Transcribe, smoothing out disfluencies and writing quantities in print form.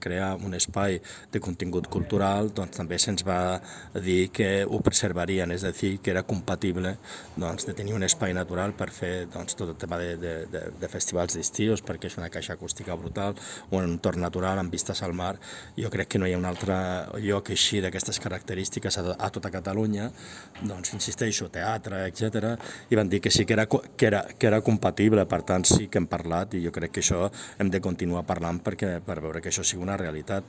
crear un espai de contingut cultural, doncs també se'ns va dir que ho preservarien, és a dir, que era compatible de tenir un espai natural per fer tot el tema de festivals d'estius, perquè és una caixa acústica brutal, un entorn natural amb vistes al mar. Jo crec que no hi ha un altre lloc així d'aquestes característiques a tota Catalunya, doncs insisteixo, teatre, etc. I van dir que sí que era compatible, per tant sí que hem parlat i jo crec que això hem de continuar parlant per veure que això sigui una realitat.